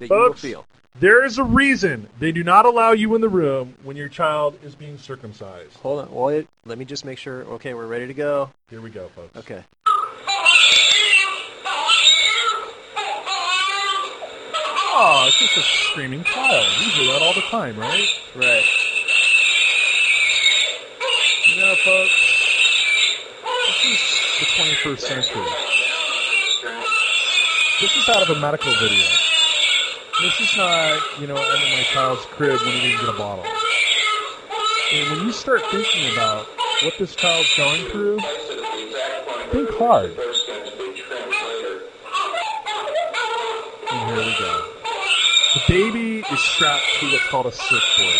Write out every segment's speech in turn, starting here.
that you will Folks, feel. there is a reason they do not allow you in the room when your child is being circumcised. Hold on. Wait, let me just make sure. Okay, we're ready to go. Here we go, folks. Okay. Oh, it's just a screaming child. We hear that all the time, right? Right. You know, folks, this is the 21st century. This is out of a medical video. This is not, I'm in my child's crib when he didn't get a bottle. And when you start thinking about what this child's going through, think hard. And here we go. The baby is strapped to what's called a slip cord.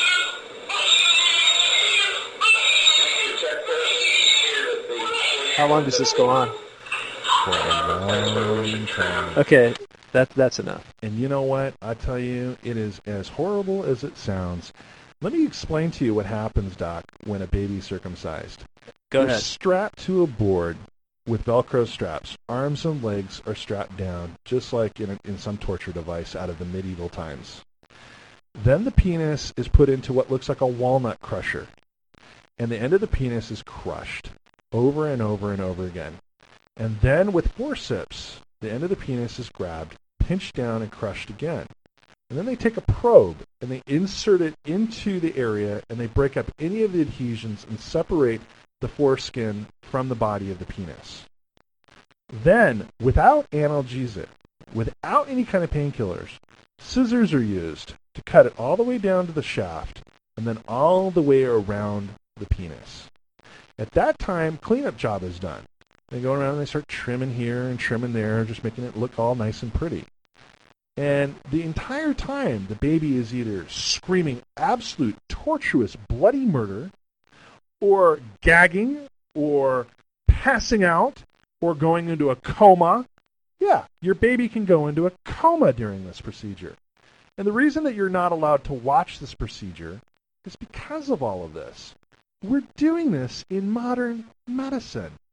How long does this go on? For a long time. Okay, that's enough. And you know what? I tell you, it is as horrible as it sounds. Let me explain to you what happens, Doc, when a baby's circumcised. Go They're ahead. strapped to a board with Velcro straps. Arms and legs are strapped down, just like in some torture device out of the medieval times. Then the penis is put into what looks like a walnut crusher. And the end of the penis is crushed over and over and over again. And then with forceps, the end of the penis is grabbed, pinched down, and crushed again. And then they take a probe and they insert it into the area and they break up any of the adhesions and separate the foreskin from the body of the penis. Then, without analgesic, without any kind of painkillers, scissors are used to cut it all the way down to the shaft and then all the way around the penis. At that time, cleanup job is done. They go around and they start trimming here and trimming there, just making it look all nice and pretty. And the entire time, the baby is either screaming absolute tortuous, bloody murder, or gagging, or passing out, or going into a coma. Yeah, your baby can go into a coma during this procedure. And the reason that you're not allowed to watch this procedure is because of all of this. We're doing this in modern medicine.